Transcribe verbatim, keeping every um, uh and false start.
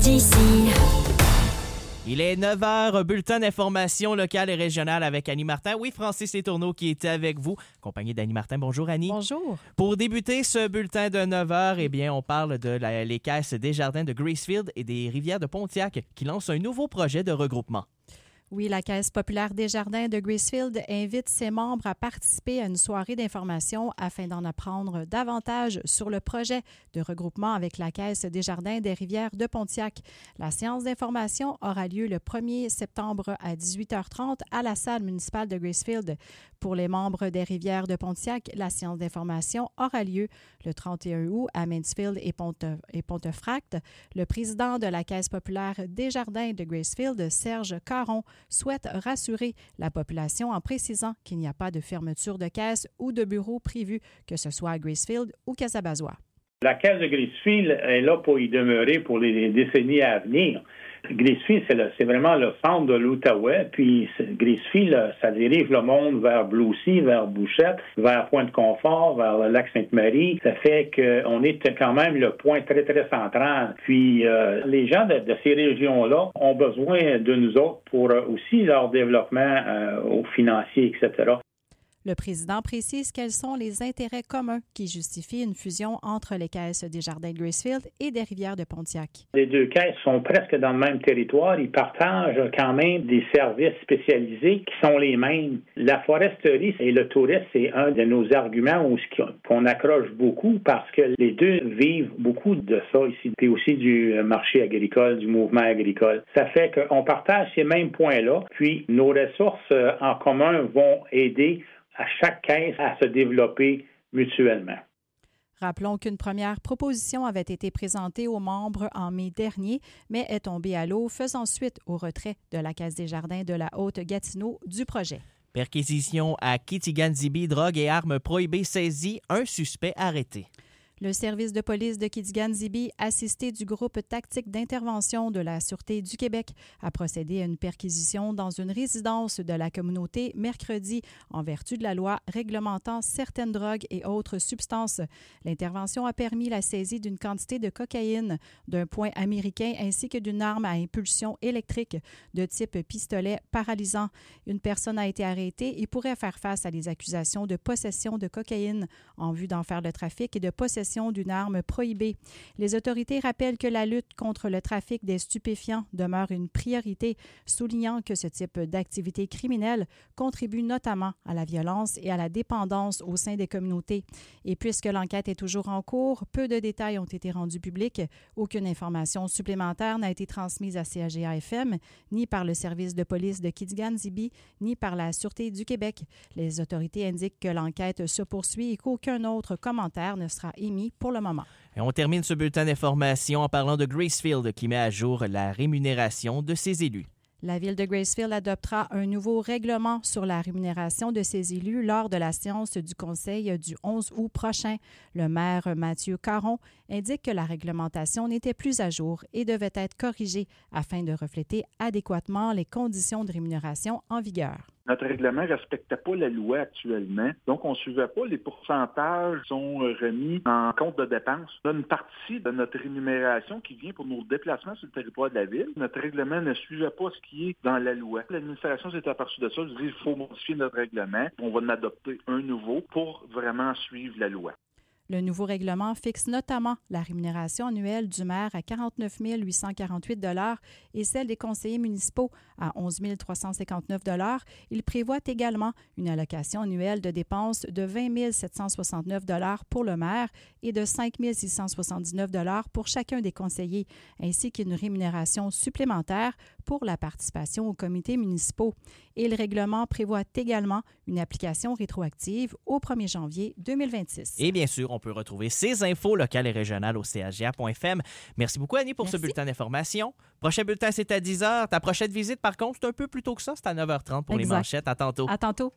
d'ici. Il est neuf heures, bulletin d'information locale et régionale avec Annie Martin. Oui, Francis Letourneau qui était avec vous, accompagné d'Annie Martin. Bonjour Annie. Bonjour. Pour débuter ce bulletin de neuf heures, eh bien, on parle de la, les caisses Desjardins de Gracefield et des Rivières de Pontiac qui lancent un nouveau projet de regroupement. Oui, la Caisse populaire Desjardins de Gracefield invite ses membres à participer à une soirée d'information afin d'en apprendre davantage sur le projet de regroupement avec la Caisse Desjardins des Rivières de Pontiac. La séance d'information aura lieu le premier septembre à dix-huit heures trente à la salle municipale de Gracefield. Pour les membres des Rivières de Pontiac, la séance d'information aura lieu le trente et un août à Mansfield et, Ponte, et Pontefract. Le président de la Caisse populaire Desjardins de Gracefield, Serge Caron, souhaite rassurer la population en précisant qu'il n'y a pas de fermeture de caisse ou de bureau prévu, que ce soit à Gracefield ou Casabazois. La caisse de Gracefield est là pour y demeurer pour les décennies à venir. Gracefield, c'est, le, c'est vraiment le centre de l'Outaouais. Puis Gracefield, ça dirige le monde vers Bloussy, vers Bouchette, vers Pointe-Confort, vers le lac Sainte-Marie. Ça fait qu'on est quand même le point très, très central. Puis euh, les gens de, de ces régions-là ont besoin de nous autres pour euh, aussi leur développement euh, au financier, et cetera. Le président précise quels sont les intérêts communs qui justifient une fusion entre les caisses Desjardins de Gracefield et des Rivières de Pontiac. Les deux caisses sont presque dans le même territoire. Ils partagent quand même des services spécialisés qui sont les mêmes. La foresterie et le tourisme, c'est un de nos arguments où, qu'on accroche beaucoup parce que les deux vivent beaucoup de ça ici, puis aussi du marché agricole, du mouvement agricole. Ça fait qu'on partage ces mêmes points-là, puis nos ressources en commun vont aider à chaque caisse à se développer mutuellement. Rappelons qu'une première proposition avait été présentée aux membres en mai dernier, mais est tombée à l'eau, faisant suite au retrait de la Caisse Desjardins de la Haute-Gatineau du projet. Perquisition à Kitigan-Zibi, drogue et armes prohibées saisies, un suspect arrêté. Le service de police de Kitigan-Zibi, assisté du groupe tactique d'intervention de la Sûreté du Québec, a procédé à une perquisition dans une résidence de la communauté mercredi en vertu de la loi réglementant certaines drogues et autres substances. L'intervention a permis la saisie d'une quantité de cocaïne, d'un point américain ainsi que d'une arme à impulsion électrique de type pistolet paralysant. Une personne a été arrêtée et pourrait faire face à des accusations de possession de cocaïne en vue d'en faire le trafic et de possession d'une arme prohibée. Les autorités rappellent que la lutte contre le trafic des stupéfiants demeure une priorité, soulignant que ce type d'activité criminelle contribue notamment à la violence et à la dépendance au sein des communautés. Et puisque l'enquête est toujours en cours, peu de détails ont été rendus publics. Aucune information supplémentaire n'a été transmise à C A G A F M, ni par le service de police de Kitigan-Zibi, ni par la Sûreté du Québec. Les autorités indiquent que l'enquête se poursuit et qu'aucun autre commentaire ne sera émis pour le moment. Et on termine ce bulletin d'information en parlant de Gracefield qui met à jour la rémunération de ses élus. La Ville de Gracefield adoptera un nouveau règlement sur la rémunération de ses élus lors de la séance du Conseil du onze août prochain. Le maire Mathieu Caron indique que la réglementation n'était plus à jour et devait être corrigée afin de refléter adéquatement les conditions de rémunération en vigueur. Notre règlement ne respectait pas la loi actuellement. Donc, on ne suivait pas les pourcentages qui sont remis en compte de dépenses. On a une partie de notre rémunération qui vient pour nos déplacements sur le territoire de la ville. Notre règlement ne suivait pas ce qui est dans la loi. L'administration s'est aperçue de ça. Je dis, il faut modifier notre règlement. On va en adopter un nouveau pour vraiment suivre la loi. Le nouveau règlement fixe notamment la rémunération annuelle du maire à quarante-neuf mille huit cent quarante-huit dollars et celle des conseillers municipaux à onze mille trois cent cinquante-neuf dollars. Il prévoit également une allocation annuelle de dépenses de vingt mille sept cent soixante-neuf dollars pour le maire et de cinq mille six cent soixante-dix-neuf dollars pour chacun des conseillers, ainsi qu'une rémunération supplémentaire pour la participation aux comités municipaux. Et le règlement prévoit également une application rétroactive au premier janvier deux mille vingt-six. Et bien sûr, on peut retrouver ces infos locales et régionales au c a g a point f m. Merci beaucoup, Annie, pour Merci. ce bulletin d'information. Prochain bulletin, c'est à dix heures. Ta prochaine visite, par contre, c'est un peu plus tôt que ça. C'est à neuf heures trente pour Exact. les manchettes. À tantôt. À tantôt.